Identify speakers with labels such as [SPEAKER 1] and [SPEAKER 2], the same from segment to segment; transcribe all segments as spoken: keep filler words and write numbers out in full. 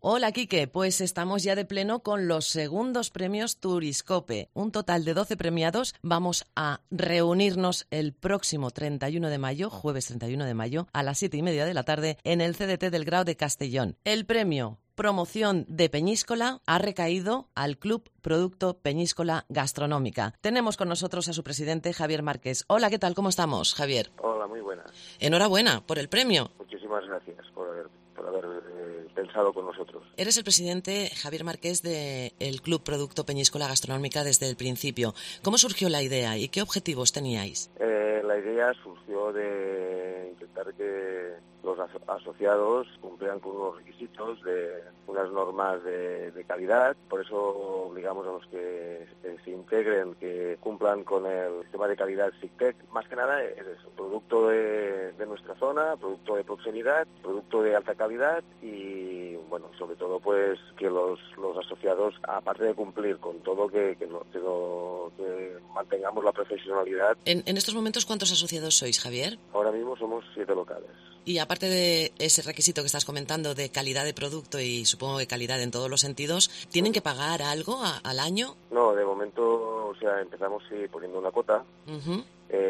[SPEAKER 1] Hola, Quique. Pues estamos ya de pleno con los segundos premios Turiscope. Un total de doce premiados. Vamos a reunirnos el próximo treinta y uno de mayo, jueves treinta y uno de mayo, a las siete y media de la tarde, en el C D T del Grao de Castellón. El premio Promoción de Peñíscola ha recaído al Club Producto Peñíscola Gastronómica. Tenemos con nosotros a su presidente, Javier Márquez. Hola, ¿qué tal? ¿Cómo estamos, Javier?
[SPEAKER 2] Hola, muy buenas.
[SPEAKER 1] Enhorabuena por el premio.
[SPEAKER 2] Muchísimas gracias por haber, por haber eh, pensado con nosotros.
[SPEAKER 1] Eres el presidente, Javier Márquez, del Club Producto Peñíscola Gastronómica desde el principio. ¿Cómo surgió la idea y qué objetivos teníais?
[SPEAKER 2] Eh, la idea surgió de intentar que los aso- asociados cumplieran con unos requisitos, de unas normas de, de calidad. Por eso obligamos a los que eh, se integren, que cumplan con el sistema de calidad SICTEC. Más que nada es eso, producto de, de nuestra zona, producto de proximidad, producto de alta calidad y, bueno, sobre todo pues que los, los asociados, aparte de cumplir con todo, que, que, no, que, no, que mantengamos la profesionalidad.
[SPEAKER 1] En, en estos momentos, ¿cuántos asociados sois, Javier?
[SPEAKER 2] Ahora mismo somos siete locales.
[SPEAKER 1] Y aparte de ese requisito que estás comentando de calidad de producto y supongo que calidad en todos los sentidos, ¿tienen que pagar algo a, al año?
[SPEAKER 2] No, de momento, o sea, empezamos sí poniendo una cuota.
[SPEAKER 1] Uh-huh.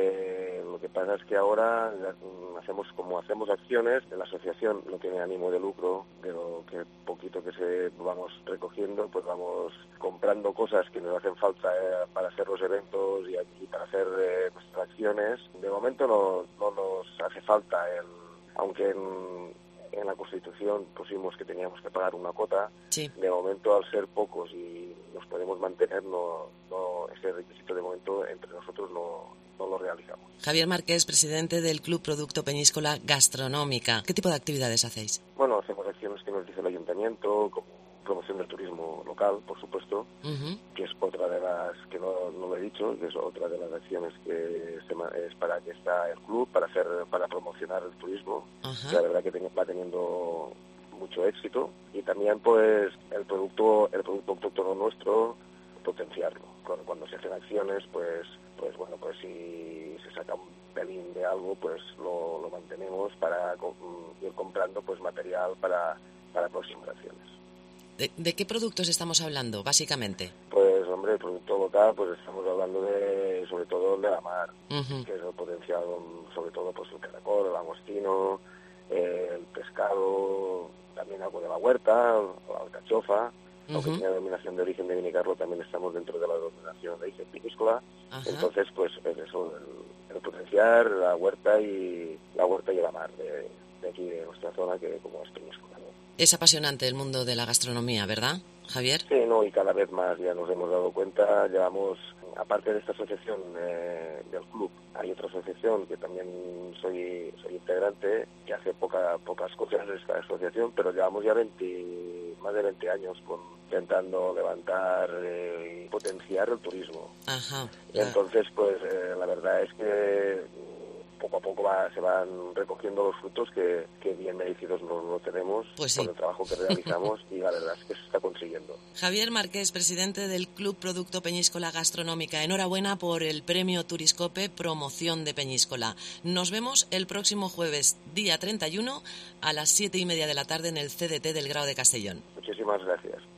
[SPEAKER 2] Eh, lo que pasa es que ahora hacemos como hacemos acciones, la asociación no tiene ánimo de lucro, pero que poquito que se vamos recogiendo, pues vamos comprando cosas que nos hacen falta eh, para hacer los eventos y, y para hacer eh, nuestras acciones. De momento no, no nos hace falta, el, aunque en, en la Constitución pusimos que teníamos que pagar una cuota.
[SPEAKER 1] Sí.
[SPEAKER 2] De momento, al ser pocos y nos podemos mantener, no, no ese requisito de momento entre nosotros no, no lo realizamos.
[SPEAKER 1] Javier Márquez, presidente del Club Producto Peñíscola Gastronómica. ¿Qué tipo de actividades hacéis?
[SPEAKER 2] Bueno, hacemos acciones que nos dice el ayuntamiento, como promoción del turismo local, por supuesto,
[SPEAKER 1] Uh-huh.
[SPEAKER 2] que es otra de las, que no, no lo he dicho, que es otra de las acciones que se, es para que está el club, para hacer, para promocionar el turismo.
[SPEAKER 1] Uh-huh.
[SPEAKER 2] Que la verdad que ten, va teniendo mucho éxito. Y también pues el producto, el producto autóctono nuestro, potenciarlo. Cuando, cuando se hacen acciones, pues, pues bueno, pues si se saca un pelín de algo, pues lo, lo mantenemos para ir comprando pues material para, para próximas acciones.
[SPEAKER 1] ¿De, ¿De qué productos estamos hablando, básicamente?
[SPEAKER 2] Pues, hombre, el producto local, pues estamos hablando de, sobre todo, de la mar,
[SPEAKER 1] Uh-huh.
[SPEAKER 2] que es el potenciado, sobre todo, pues el caracol, el langostino, eh, el pescado, también algo de la huerta, la alcachofa. Uh-huh. Aunque tiene denominación de origen de Vinicarlo, también estamos dentro de la denominación de origen vinícola. Uh-huh. Entonces, pues, es eso, el, el potenciar la huerta y la huerta y la mar de, de aquí, de nuestra zona, que como es península, ¿no?
[SPEAKER 1] Es apasionante el mundo de la gastronomía, ¿verdad, Javier?
[SPEAKER 2] Sí, no, y cada vez más ya nos hemos dado cuenta, llevamos, aparte de esta asociación eh, del club, hay otra asociación que también soy soy integrante, que hace poca, pocas cosas de esta asociación, pero llevamos ya veinte, más de veinte años con, intentando levantar eh, y potenciar el turismo.
[SPEAKER 1] Ajá.
[SPEAKER 2] La... Entonces, pues eh, la verdad es que poco a poco va, se van recogiendo los frutos que, que bien merecidos no, no tenemos, pues sí, por el trabajo que realizamos y la verdad es que se está consiguiendo.
[SPEAKER 1] Javier Márquez, presidente del Club Producto Peñíscola Gastronómica. Enhorabuena por el premio Turiscope Promoción de Peñíscola. Nos vemos el próximo jueves, día treinta y uno, a las siete y media de la tarde en el C D T del Grao de Castellón.
[SPEAKER 2] Muchísimas gracias.